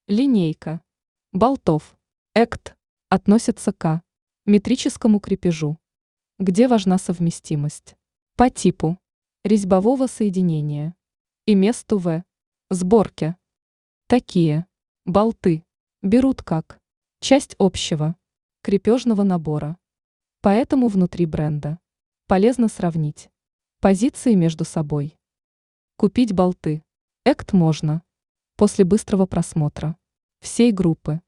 Линейка болтов ЭКТ относится к метрическому крепежу, где важна совместимость по типу резьбового соединения и месту в сборке. Такие болты берут как часть общего крепежного набора. Поэтому внутри бренда полезно сравнить позиции между собой. Купить болты ЭКТ можно после быстрого просмотра всей группы